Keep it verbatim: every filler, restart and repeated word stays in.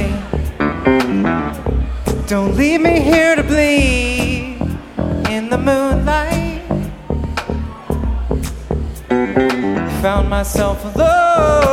away. Don't leave me here to bleed in the moonlight. Found myself alone.